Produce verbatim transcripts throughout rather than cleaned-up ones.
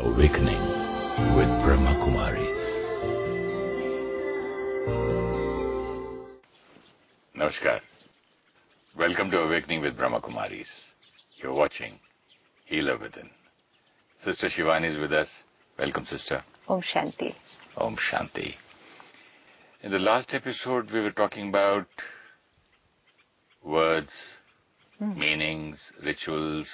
Awakening with Brahma Kumaris. Namaskar. Welcome to Awakening with Brahma Kumaris. You're watching Healer Within. Sister Shivani is with us. Welcome, sister. Om Shanti. Om Shanti. In the last episode, we were talking about words, mm. meanings, rituals,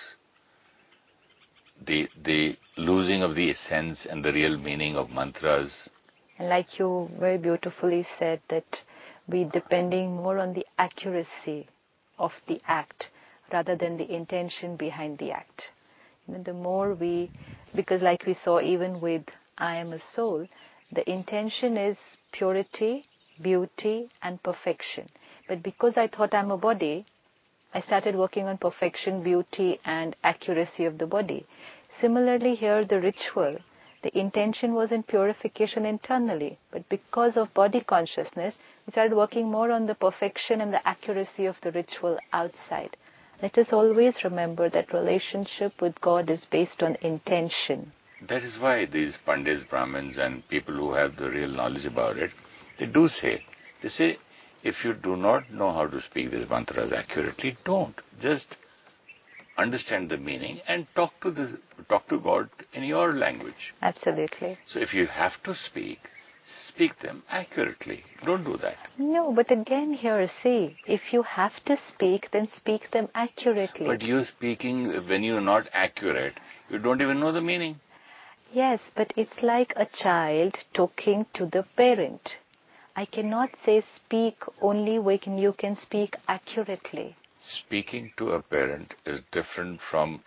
the the losing of the essence and the real meaning of mantras. And like you very beautifully said, that we depending more on the accuracy of the act rather than the intention behind the act. You know, the more we, because like we saw even with I am a soul, the intention is purity, beauty and perfection. But because I thought I'm a body, I started working on perfection, beauty and accuracy of the body. Similarly here, the ritual, the intention was in purification internally. But because of body consciousness, we started working more on the perfection and the accuracy of the ritual outside. Let us always remember that relationship with God is based on intention. That is why these Pandits, Brahmins and people who have the real knowledge about it, they do say, they say, if you do not know how to speak these mantras accurately, don't. Just understand the meaning and talk to the talk to God in your language. Absolutely. So if you have to speak, speak them accurately. Don't do that. No, but again here, see, if you have to speak, then speak them accurately. But you're speaking, when you're not accurate, you don't even know the meaning. Yes, but it's like a child talking to the parent. I cannot say speak only when you can speak accurately. Speaking to a parent is different from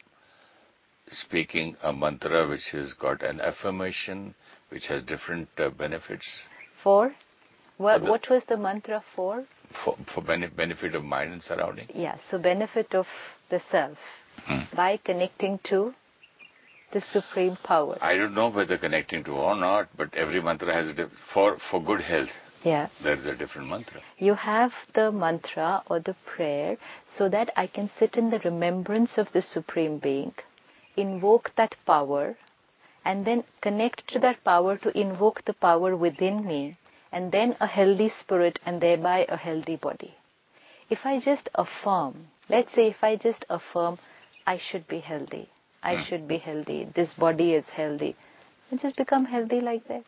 speaking a mantra which has got an affirmation, which has different uh, benefits. For? What, for the, what was the mantra for? For, for bene- benefit of mind and surrounding. Yeah, so benefit of the self hmm. by connecting to the supreme power. I don't know whether connecting to or not, but every mantra has a diff- for for good health. Yeah. There is a different mantra. You have the mantra or the prayer so that I can sit in the remembrance of the Supreme Being, invoke that power, and then connect to that power to invoke the power within me, and then a healthy spirit and thereby a healthy body. If I just affirm, let's say if I just affirm, I should be healthy, I hmm. should be healthy, this body is healthy, and just become healthy like that?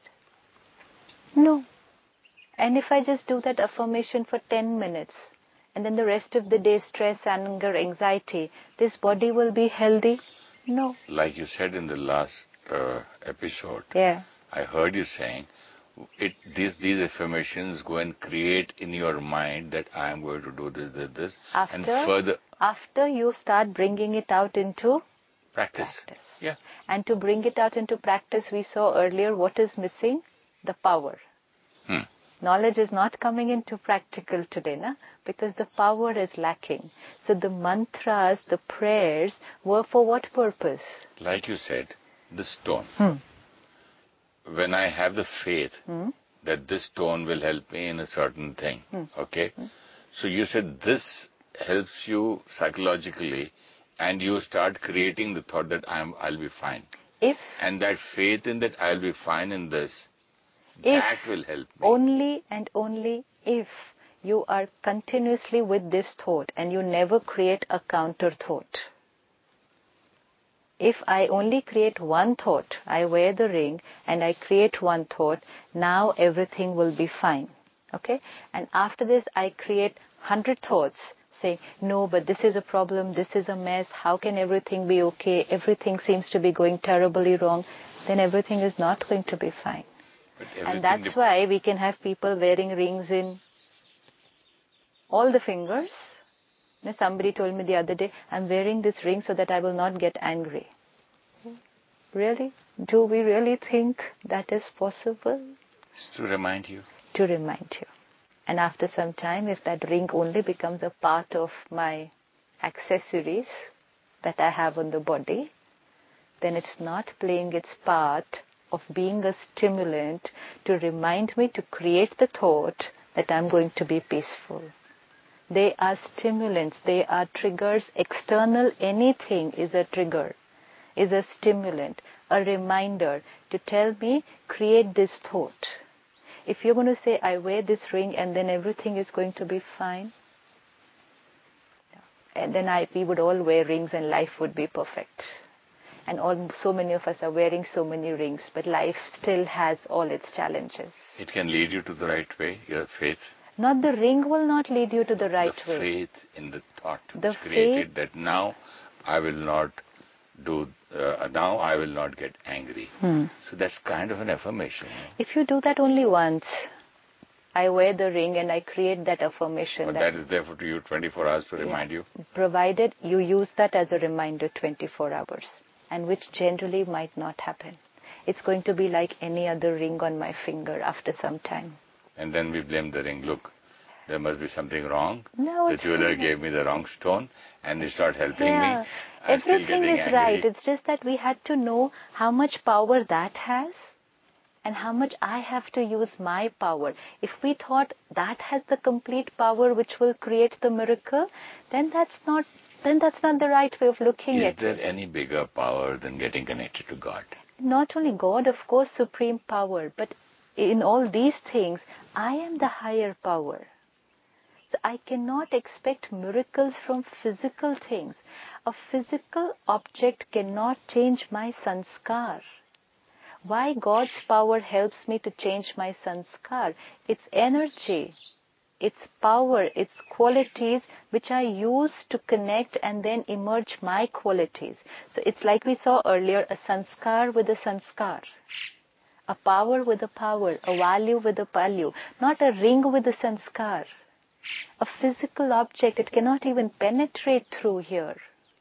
No. And if I just do that affirmation for ten minutes, and then the rest of the day, stress, anger, anxiety, this body will be healthy? No. Like you said in the last uh, episode, yeah. I heard you saying, it, these, these affirmations go and create in your mind that I am going to do this, this, this, after, and further... After you start bringing it out into practice. practice. Yeah. And to bring it out into practice, we saw earlier what is missing? The power. Hmm. Knowledge is not coming into practical today, na? Because the power is lacking. So the mantras, the prayers were for what purpose? Like you said, the stone. Hmm. When I have the faith hmm? that this stone will help me in a certain thing, hmm. okay? Hmm. So you said this helps you psychologically and you start creating the thought that I'm, I'll be fine. If and that faith in that I'll be fine in this, If that will help me. Only and only if you are continuously with this thought and you never create a counter thought. If I only create one thought, I wear the ring and I create one thought, now everything will be fine. Okay? And after this I create hundred thoughts saying, no, but this is a problem, this is a mess, how can everything be okay, everything seems to be going terribly wrong, then everything is not going to be fine. And that's why we can have people wearing rings in all the fingers. Somebody told me the other day, I'm wearing this ring so that I will not get angry. Really? Do we really think that is possible? It's to remind you. To remind you. And after some time, if that ring only becomes a part of my accessories that I have on the body, then it's not playing its part of being a stimulant to remind me to create the thought that I'm going to be peaceful. They are stimulants, they are triggers. External anything is a trigger. is a stimulant, a reminder to tell me, create this thought. If you're going to say, I wear this ring and then everything is going to be fine, and then I, we would all wear rings and life would be perfect. And all, so many of us are wearing so many rings, but life still has all its challenges. It can lead you to the right way, your faith. Not the ring will not lead you to the right the way. The faith in the thought the which created faith, that now I will not do, uh, now I will not get angry. Hmm. So that's kind of an affirmation. If you do that only once, I wear the ring and I create that affirmation. But that, that is there for you twenty-four hours to yeah, remind you? Provided you use that as a reminder twenty-four hours, and which generally might not happen. It's going to be like any other ring on my finger after some time. And then we blame the ring. Look, there must be something wrong. No, the jeweler gave me the wrong stone and they start helping yeah, me. I'm everything is angry. Right. It's just that we had to know how much power that has and how much I have to use my power. If we thought that has the complete power which will create the miracle, then that's not then that's not the right way of looking is at it. Is there any bigger power than getting connected to God? Not only God, of course, supreme power, but in all these things, I am the higher power. So I cannot expect miracles from physical things. A physical object cannot change my sanskar. Why God's power helps me to change my sanskar? It's energy, it's power, it's qualities which I use to connect and then emerge my qualities. So it's like we saw earlier, a sanskar with a sanskar. A power with a power, a value with a value, not a ring with a sanskar. A physical object, it cannot even penetrate through here.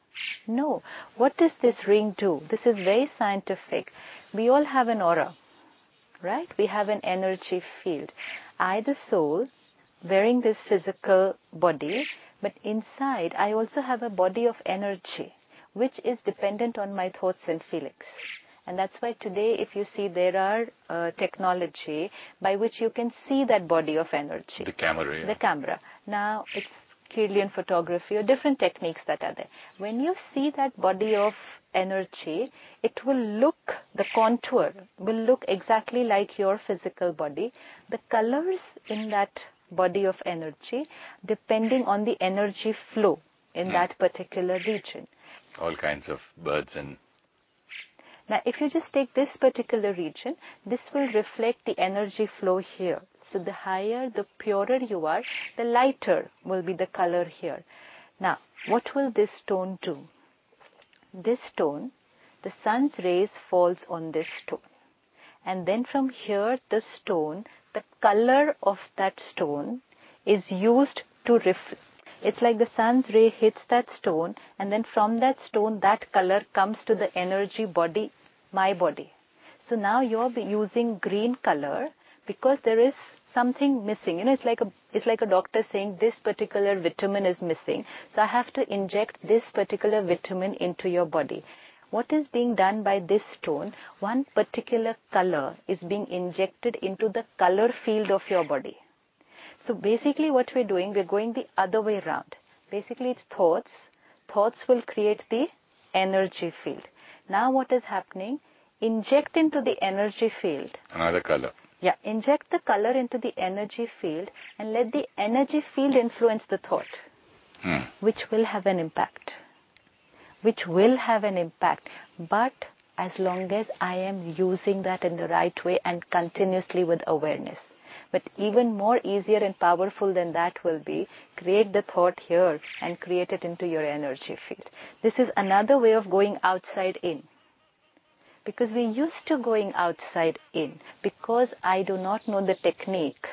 No. What does this ring do? This is very scientific. We all have an aura, right? We have an energy field. I, the soul, wearing this physical body, but inside I also have a body of energy, which is dependent on my thoughts and feelings. And that's why today, if you see, there are uh, technology by which you can see that body of energy. The camera, yeah. The camera. Now, it's Kirlian photography or different techniques that are there. When you see that body of energy, it will look, the contour will look exactly like your physical body. The colors in that body of energy, depending on the energy flow in mm. that particular region. All kinds of birds and... Now, if you just take this particular region, this will reflect the energy flow here. So the higher, the purer you are, the lighter will be the color here. Now, what will this stone do? This stone, the sun's rays falls on this stone. And then from here, the stone, the color of that stone is used to reflect. It's like the sun's ray hits that stone, and then from that stone, that color comes to the energy body, my body. So now you're using green color because there is something missing. You know, it's like a it's like a doctor saying this particular vitamin is missing. So I have to inject this particular vitamin into your body. What is being done by this stone? One particular color is being injected into the color field of your body. So basically what we're doing, we're going the other way around. Basically it's thoughts. Thoughts will create the energy field. Now what is happening? Inject into the energy field. Another color. Yeah, inject the color into the energy field and let the energy field influence the thought, hmm. which will have an impact. Which will have an impact. But as long as I am using that in the right way and continuously with awareness. But even more easier and powerful than that will be, create the thought here and create it into your energy field. This is another way of going outside in. Because we're used to going outside in. Because I do not know the technique,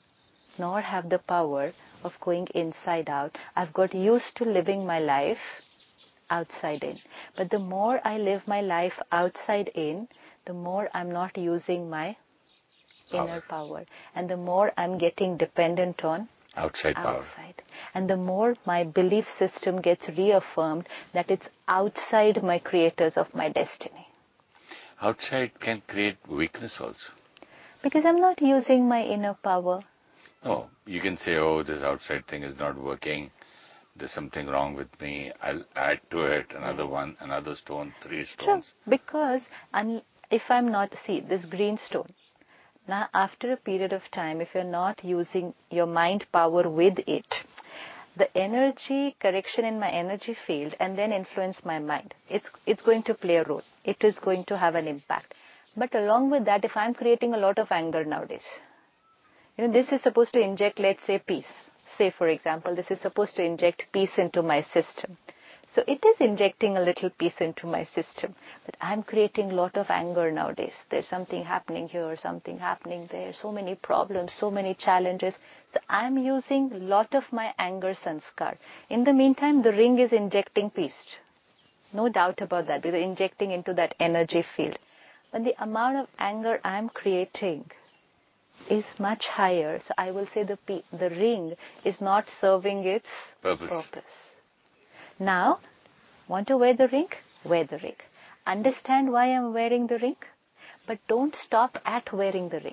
nor have the power of going inside out, I've got used to living my life outside in. But the more I live my life outside in, the more I'm not using my power. Inner power. And the more I'm getting dependent on outside power. Outside. And the more my belief system gets reaffirmed that it's outside my creators of my destiny. Outside can create weakness also. Because I'm not using my inner power. No, you can say, oh, this outside thing is not working. there's something wrong with me, I'll add to it another yeah. one, another stone, three stones. True. Because un- if I'm not, see, this green stone, now after a period of time, if you're not using your mind power with it, the energy correction in my energy field and then influence my mind, it's, it's going to play a role. It is going to have an impact. But along with that, if I'm creating a lot of anger nowadays, you know, this is supposed to inject, let's say, peace. Say, for example, this is supposed to inject peace into my system. So it is injecting a little peace into my system. But I'm creating a lot of anger nowadays. There's something happening here, something happening there, so many problems, so many challenges. So I'm using a lot of my anger sanskar. In the meantime, the ring is injecting peace. No doubt about that, because injecting into that energy field. But the amount of anger I'm creating is much higher. So I will say the the ring is not serving its purpose. purpose. Now, want to wear the ring? Wear the ring. Understand why I'm wearing the ring? But don't stop at wearing the ring.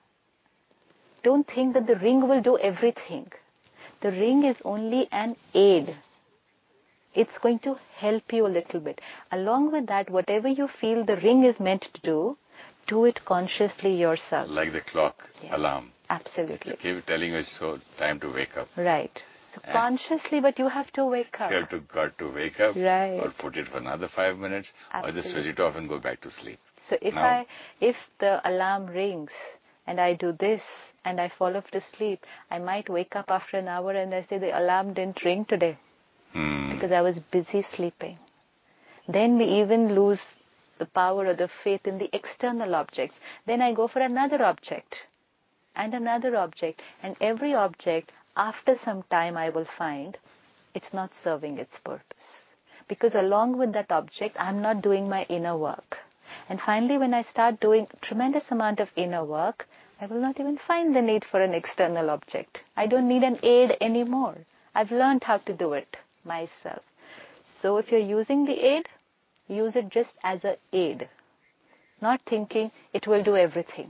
Don't think that the ring will do everything. The ring is only an aid. It's going to help you a little bit. Along with that, whatever you feel the ring is meant to do, do it consciously yourself. Like the clock yeah. alarm. Absolutely. It's keep telling you it's so time to wake up. Right. So and consciously, but you have to wake up. You have to got to wake up, right. or put it for another five minutes, Absolutely. or just switch it off and go back to sleep. So if now, I, if the alarm rings and I do this and I fall off to sleep, I might wake up after an hour and I say the alarm didn't ring today hmm. because I was busy sleeping. Then we even lose the power or the faith in the external objects. Then I go for another object and another object, and every object, after some time, I will find it's not serving its purpose. Because along with that object, I'm not doing my inner work. And finally, when I start doing tremendous amount of inner work, I will not even find the need for an external object. I don't need an aid anymore. I've learned how to do it myself. So if you're using the aid, use it just as an aid, not thinking it will do everything.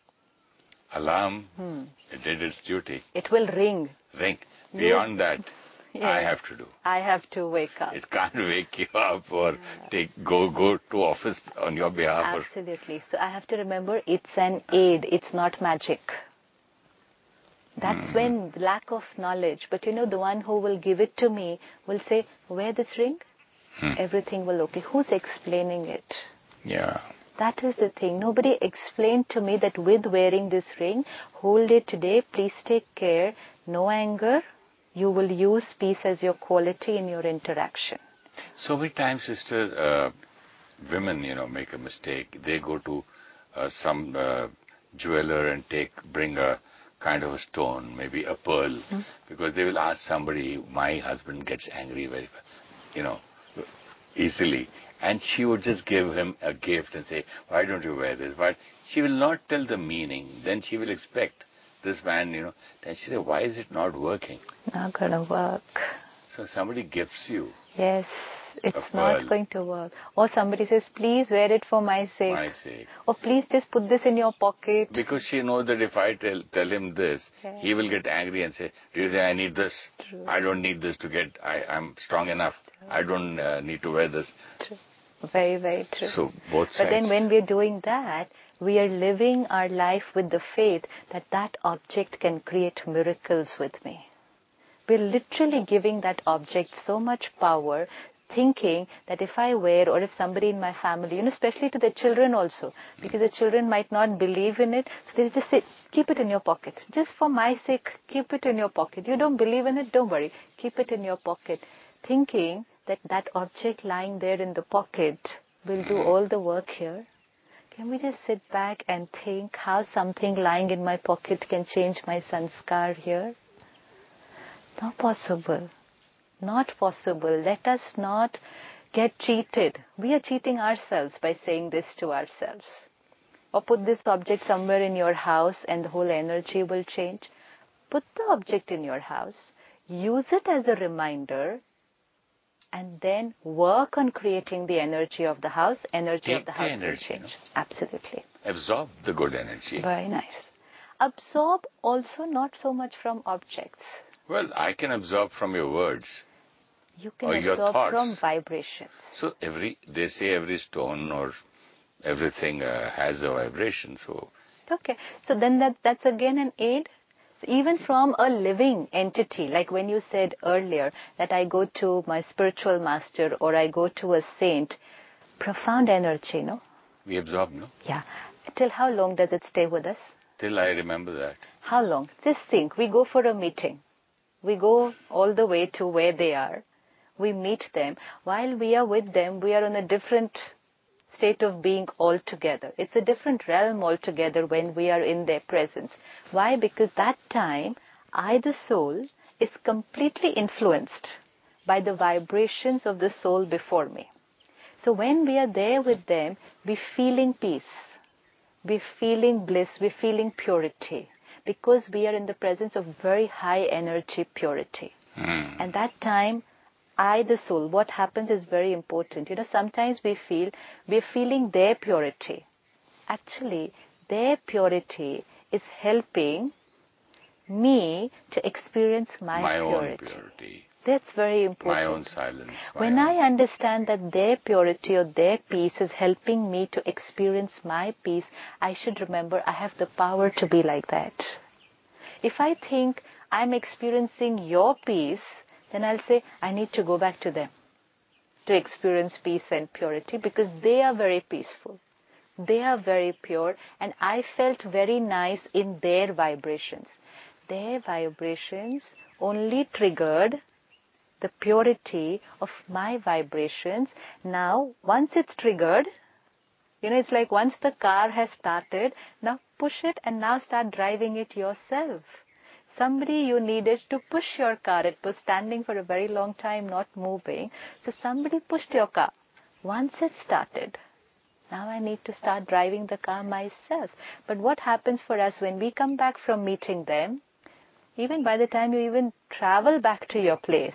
Alarm, hmm. it did its duty. It will ring. Ring. Beyond that, yes. I have to do. I have to wake up. It can't wake you up or yeah. take go go to office on your behalf. Absolutely. So I have to remember it's an aid. It's not magic. That's mm-hmm. when lack of knowledge. But you know, the one who will give it to me will say, wear this ring. Hmm. Everything will okay. Who's explaining it? Yeah. That is the thing. Nobody explained to me that with wearing this ring, hold it today, please take care, no anger, you will use peace as your quality in your interaction. So many times, sister, uh, women, you know, make a mistake. They go to uh, some uh, jeweler and take, bring a kind of a stone, maybe a pearl, hmm. because they will ask somebody, my husband gets angry very, you know, easily. And she would just give him a gift and say, why don't you wear this? But she will not tell the meaning. Then she will expect this man, you know. Then she said, why is it not working? Not going to work. So somebody gifts you. Yes, it's not going to work. Or somebody says, please wear it for my sake. My sake. Or please just put this in your pocket. Because she knows that if I tell, tell him this, yeah. he will get angry and say, do you say I need this? True. I don't need this to get, I, I'm strong enough. True. I don't uh, need to wear this. True. Very, very true. So both sides. But then when we're doing that, we are living our life with the faith that that object can create miracles with me. We're literally giving that object so much power, thinking that if I wear, or if somebody in my family, you know, especially to the children also, because the children might not believe in it, so they'll just say, keep it in your pocket. Just for my sake, keep it in your pocket. You don't believe in it, don't worry. Keep it in your pocket. Thinking that that object lying there in the pocket will do all the work here. Can we just sit back and think how something lying in my pocket can change my sanskar here? Not possible. Not possible. Let us not get cheated. We are cheating ourselves by saying this to ourselves. Or put this object somewhere in your house and the whole energy will change. Put the object in your house. Use it as a reminder. And then work on creating the energy of the house. Energy Take of the house the energy, will change. No? Absolutely. Absorb the good energy. Very nice. Absorb also not so much from objects. Well, I can absorb from your words. You can or your absorb thoughts. from vibrations. So every they say every stone or everything uh, has a vibration. So Okay, so then that that's again an aid. Even from a living entity, like when you said earlier that I go to my spiritual master or I go to a saint, profound energy, no? we absorb, no? Yeah. Till how long does it stay with us? Till I remember that. How long? Just think, we go for a meeting. We go all the way to where they are. We meet them. While we are with them, we are on a different state of being altogether. It's a different realm altogether when we are in their presence. Why? Because that time, I, the soul, is completely influenced by the vibrations of the soul before me. So when we are there with them, we're feeling peace, we're feeling bliss, we're feeling purity, because we are in the presence of very high energy purity. Mm. And that time, I, the soul, what happens is very important. You know, sometimes we feel, we're feeling their purity. Actually, their purity is helping me to experience my, my purity. own purity. That's very important. My own silence. My when own... I understand that their purity or their peace is helping me to experience my peace, I should remember I have the power to be like that. If I think I'm experiencing your peace, then I'll say, I need to go back to them to experience peace and purity, because they are very peaceful. They are very pure, and I felt very nice in their vibrations. Their vibrations only triggered the purity of my vibrations. Now, once it's triggered, you know, it's like once the car has started, now push it and now start driving it yourself. Somebody you needed to push your car. It was standing for a very long time, not moving. So somebody pushed your car. Once it started, now I need to start driving the car myself. But what happens for us when we come back from meeting them, even by the time you even travel back to your place,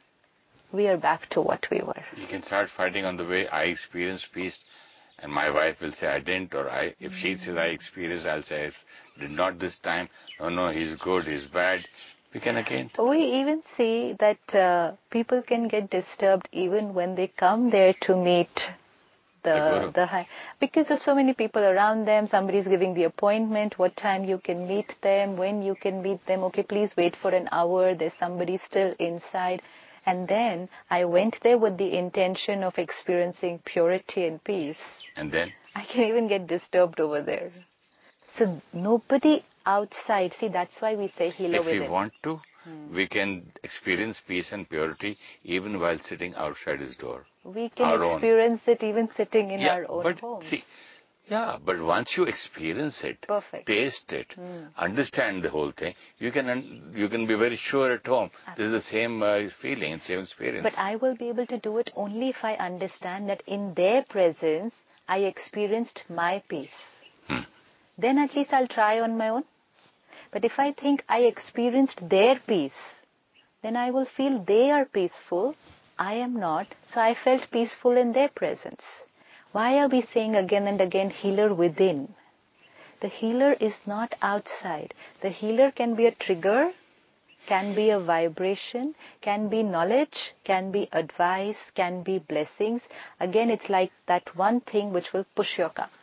we are back to what we were. You can start fighting on the way. I experienced peace, and my wife will say I didn't, or I, if she says I experienced, I'll say I did not this time. No, no, he's good, he's bad. We can again. We even see that uh, people can get disturbed even when they come there to meet the the high, because of so many people around them. Somebody's giving the appointment, what time you can meet them, when you can meet them. Okay, please wait for an hour. There's somebody still inside. And then I went there with the intention of experiencing purity and peace. And then? I can even get disturbed over there. So nobody outside, see, that's why we say healer if within. If we want to, hmm. we can experience peace and purity even while sitting outside his door. We can our experience own. it even sitting in yeah, our own but home. See, yeah, but once you experience it, Perfect. taste it, mm. understand the whole thing, you can you can be very sure at home. Absolutely. This is the same uh, feeling and same experience. But I will be able to do it only if I understand that in their presence, I experienced my peace. Hmm. Then at least I'll try on my own. But if I think I experienced their peace, then I will feel they are peaceful, I am not, so I felt peaceful in their presence. Why are we saying again and again, healer within? The healer is not outside. The healer can be a trigger, can be a vibration, can be knowledge, can be advice, can be blessings. Again, it's like that one thing which will push your car.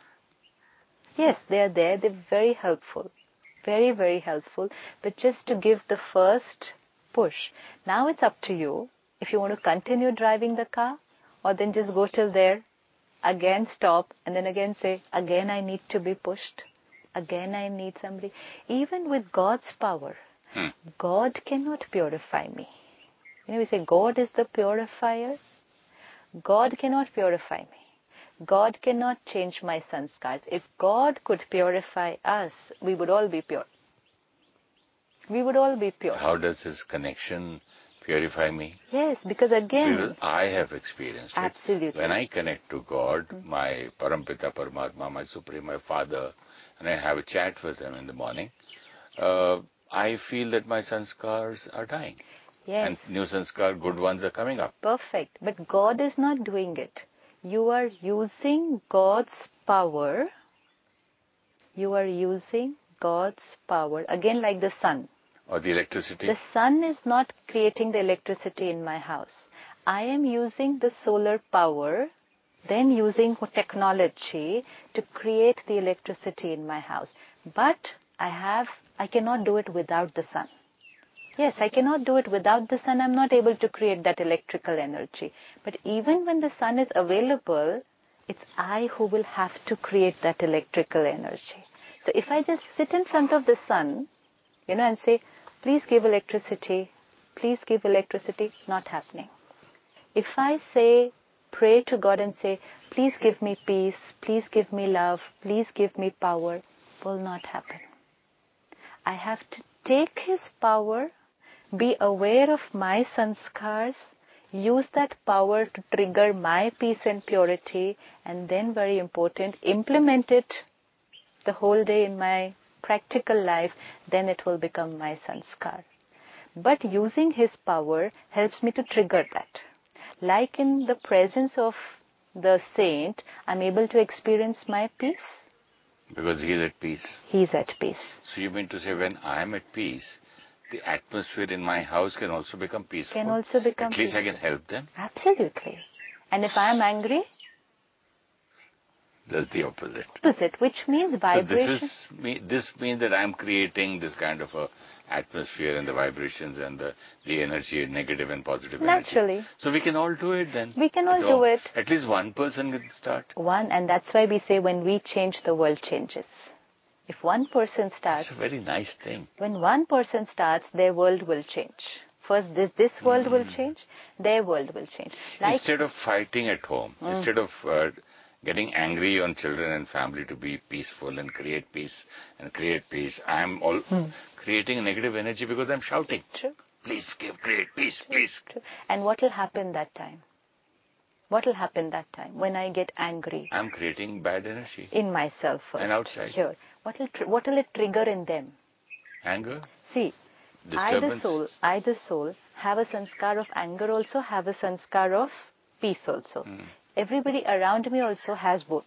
Yes, they're there, they're very helpful. Very, very helpful. But just to give the first push. Now it's up to you if you want to continue driving the car, or then just go till there, again stop, and then again say, again I need to be pushed. Again I need somebody. Even with God's power, hmm. God cannot purify me. You know, we say God is the purifier. God cannot purify me. God cannot change my sanskars. If God could purify us, we would all be pure. We would all be pure. How does this connection purify me? Yes, because again... Because I have experienced it. Absolutely. When I connect to God, mm-hmm. my Parampita Paramatma, my Supreme, my Father, and I have a chat with Him in the morning, uh, I feel that my sanskars are dying. Yes. And new sanskar, good ones are coming up. Perfect. But God is not doing it. You are using God's power. You are using God's power. Again, like the sun. Or the electricity. The sun is not creating the electricity in my house. I am using the solar power, then using technology to create the electricity in my house. But I have, I cannot do it without the sun. Yes, I cannot do it without the sun. I'm not able to create that electrical energy. But even when the sun is available, it's I who will have to create that electrical energy. So if I just sit in front of the sun, you know, and say, please give electricity, please give electricity, not happening. If I say, pray to God and say, please give me peace, please give me love, please give me power, will not happen. I have to take His power, be aware of my sanskars, use that power to trigger my peace and purity, and then, very important, implement it the whole day in my practical life, then it will become my sanskar. But using His power helps me to trigger that. Like in the presence of the saint, I'm able to experience my peace. Because he is at peace. He is at peace. So you mean to say when I am at peace, the atmosphere in my house can also become peaceful? Can also become At least peaceful. I can help them? Absolutely. And if I am angry? That's the opposite. Opposite, which means vibration. So this is me, this means that I'm creating this kind of a atmosphere and the vibrations and the, the energy, negative and positive Naturally. energy. So we can all do it then. We can all do it. At least one person can start. One, and that's why we say when we change, the world changes. If one person starts... It's a very nice thing. When one person starts, their world will change. First, this, this world mm. will change, their world will change. Like, instead of fighting at home, mm. instead of uh, getting angry on children and family to be peaceful and create peace and create peace, I'm all mm. creating negative energy because I'm shouting. True. Please give, create peace, please. True. And what will happen that time? What will happen that time when I get angry? I'm creating bad energy. In myself first. And outside. Sure. What will, tr- what will it trigger in them? Anger. See, I the soul, I the soul have a sanskar of anger also, have a sanskar of peace also. Mm. Everybody around me also has both.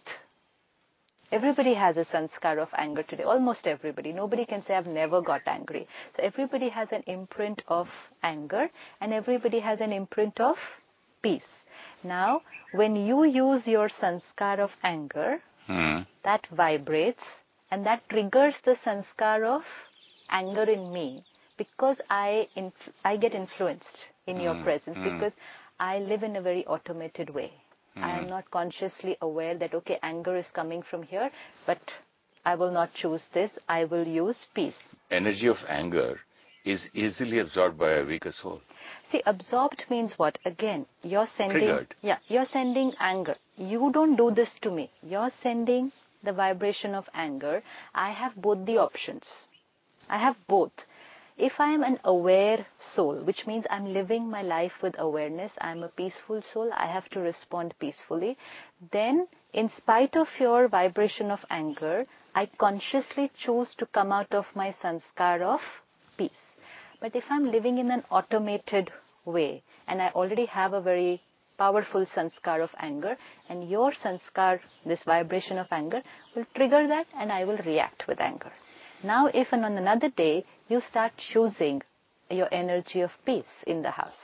Everybody has a sanskar of anger today, almost everybody. Nobody can say I've never got angry. So everybody has an imprint of anger and everybody has an imprint of peace. Now, when you use your sanskar of anger, mm. that vibrates and that triggers the sanskar of anger in me because I inf- I get influenced in mm. your presence mm. because I live in a very automated way. Mm. I am not consciously aware that, okay, anger is coming from here, but I will not choose this. I will use peace. Energy of anger is easily absorbed by a weaker soul. See, absorbed means what? Again, you're sending... Triggered. Yeah, you're sending anger. You don't do this to me. You're sending the vibration of anger. I have both the options. I have both. If I am an aware soul, which means I'm living my life with awareness, I'm a peaceful soul, I have to respond peacefully, then in spite of your vibration of anger, I consciously choose to come out of my sanskar of peace. But if I'm living in an automated way, and I already have a very powerful sanskar of anger, and your sanskar, this vibration of anger, will trigger that and I will react with anger. Now, if on another day you start choosing your energy of peace in the house,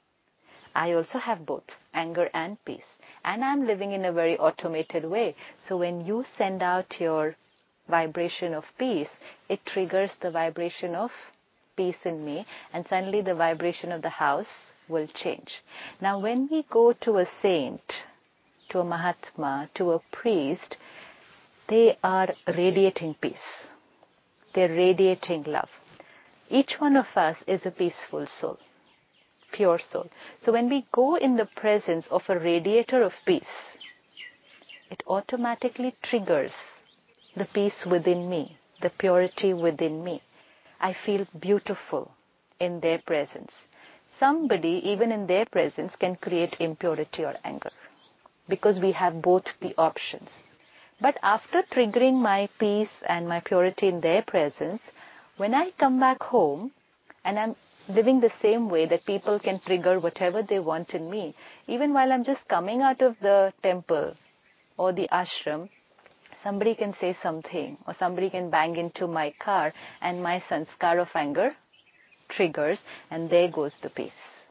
I also have both anger and peace. And I'm living in a very automated way. So when you send out your vibration of peace, it triggers the vibration of peace in me, and suddenly the vibration of the house will change. Now, when we go to a saint, to a Mahatma, to a priest, they are radiating peace. They're radiating love. Each one of us is a peaceful soul, pure soul. So when we go in the presence of a radiator of peace, it automatically triggers the peace within me, the purity within me. I feel beautiful in their presence. Somebody, even in their presence, can create impurity or anger because we have both the options. But after triggering my peace and my purity in their presence, when I come back home and I'm living the same way that people can trigger whatever they want in me, even while I'm just coming out of the temple or the ashram, somebody can say something or somebody can bang into my car and my sanskar of anger triggers and there goes the peace.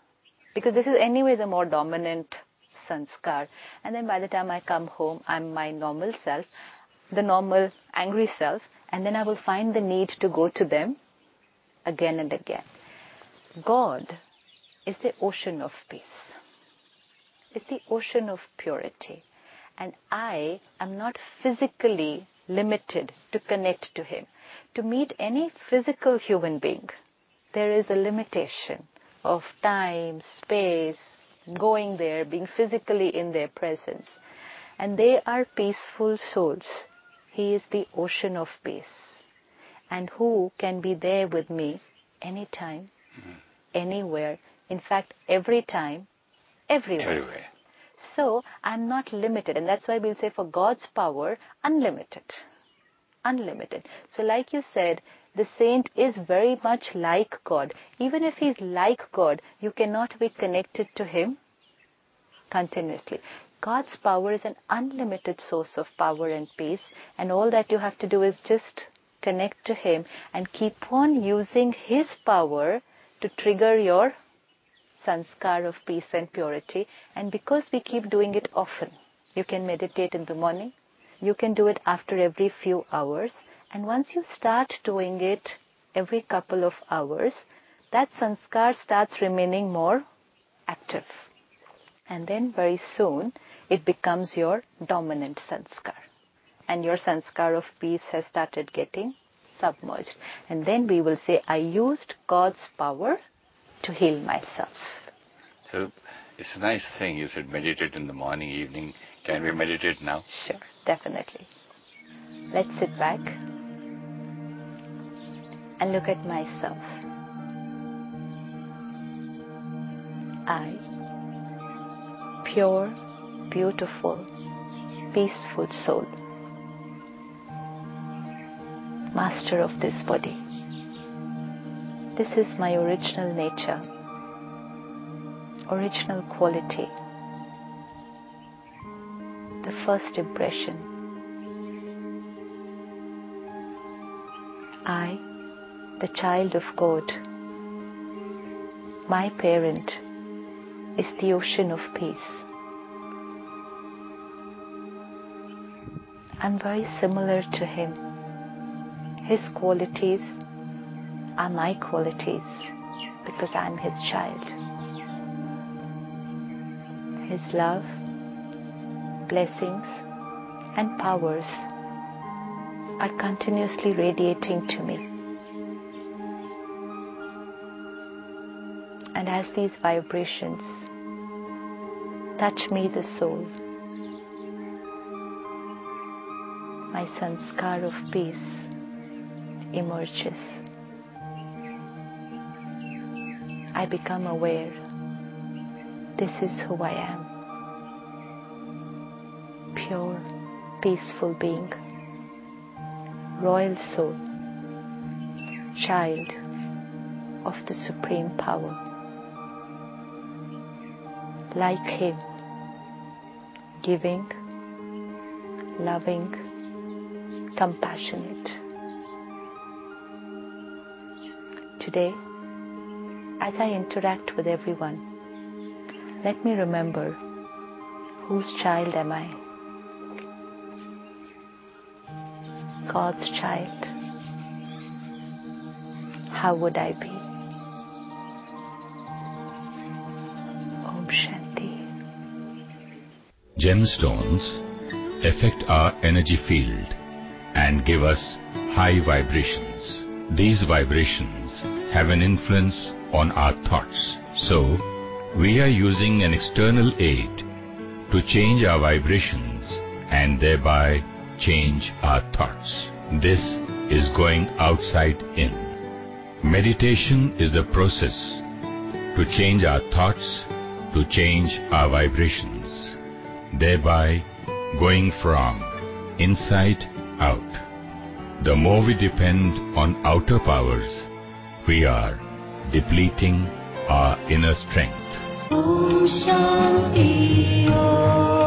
because this is anyway the more dominant sanskar. And then by the time I come home, I'm my normal self, the normal angry self, and then I will find the need to go to them again and again. God is the ocean of peace. It's the ocean of purity. And I am not physically limited to connect to Him. To meet any physical human being, there is a limitation of time, space, going there, being physically in their presence. And they are peaceful souls. He is the ocean of peace. And who can be there with me anytime, mm-hmm. anywhere, in fact, every time, everywhere. Everywhere. So, I'm not limited. And that's why we'll say for God's power, unlimited. Unlimited. So like you said, the saint is very much like God. Even if he's like God, you cannot be connected to him continuously. God's power is an unlimited source of power and peace, and all that you have to do is just connect to Him and keep on using His power to trigger your sanskar of peace and purity. And because we keep doing it often, you can meditate in the morning, you can do it after every few hours, and once you start doing it every couple of hours, that sanskar starts remaining more active. And then very soon, it becomes your dominant sanskar. And your sanskar of peace has started getting submerged. And then we will say, I used God's power to heal myself. So, it's a nice thing. You said meditate in the morning, evening. Can we meditate now? Sure, definitely. Let's sit back and look at myself. I, pure, beautiful, peaceful soul, master of this body. This is my original nature, original quality, the first impression. I, the child of God, my parent, is the ocean of peace. I'm very similar to Him. His qualities are my qualities because I'm His child. His love, blessings, and powers are continuously radiating to me. And as these vibrations touch me, the soul, my sanskar of peace emerges. I become aware, this is who I am. Pure, peaceful being, royal soul, child of the Supreme Power. Like Him, giving, loving, compassionate. Today, as I interact with everyone, let me remember, whose child am I? God's child. How would I be? Om Shanti. Gemstones affect our energy field and give us high vibrations. These vibrations have an influence on our thoughts. So, we are using an external aid to change our vibrations and thereby change our thoughts. This is going outside in. Meditation is the process to change our thoughts, to change our vibrations, thereby going from inside out. The more we depend on outer powers, we are depleting our inner strength. Om Shanti Om.